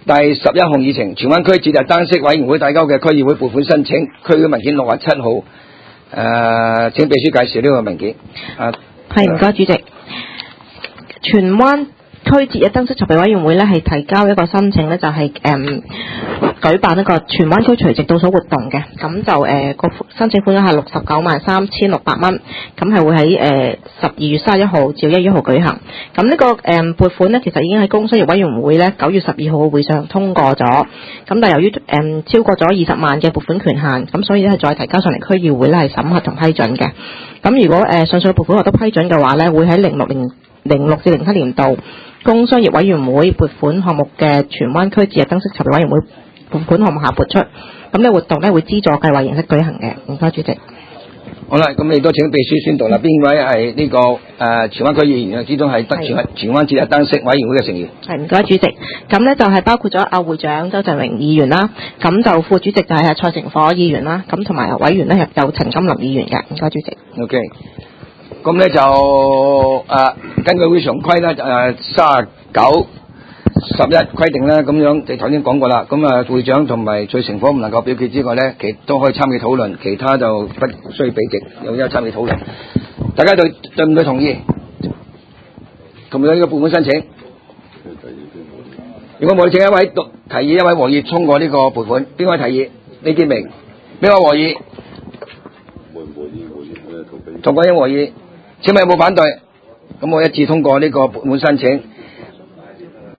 第11項議程，荃灣區節日燈飾委員會遞交嘅區議會撥款申請，區議會文件6月7號。請秘書介紹呢個文件。 係，唔該，主席。荃灣區節日燈飾籌備委員會咧係提交一個申請咧，就係舉辦一個荃灣區除夕倒數活動嘅，咁就個申請款額係693600蚊，咁係會喺12月31號至1月1號舉行。咁呢個撥款咧，其實已經喺工商業委員會咧9月12號嘅會上通過咗，咁但係由於超過咗20萬嘅撥款權限，咁所以咧係再提交上嚟區議會咧係審核同批准嘅。咁如果上述撥款獲得批准嘅話咧，會喺06至07年度工商業委員會撥款項目嘅荃灣區節日燈飾籌備委員會撥款項目下撥出，咁呢個活動咧會資助計劃形式舉行嘅。唔該，主席。 好啦，咁你都請秘書宣讀啦。邊位係呢個荃灣區議員之中係得荃灣節日燈飾委員會嘅成員？係， 唔該，主席。咁咧就係包括咗會長周振榮議員啦，咁就副主席就係蔡成火議員啦，咁同埋委員咧有陳金林議員嘅。唔該，主席。 OK。咁咧就根據會常規咧3911規定咧，咁樣你頭先講過啦。咁會長同埋蔡成火唔能夠表決之外咧，其都可以參與討論，其他就不需比極，有參與討論。大家對唔對同意？同唔同意呢個撥款申請？如果冇，請一位提議，一位和議通過呢個撥款。邊位提議？李建明。邊位和議？涂國英和議。請問有冇反對？咁我一致通過呢個撥款申請。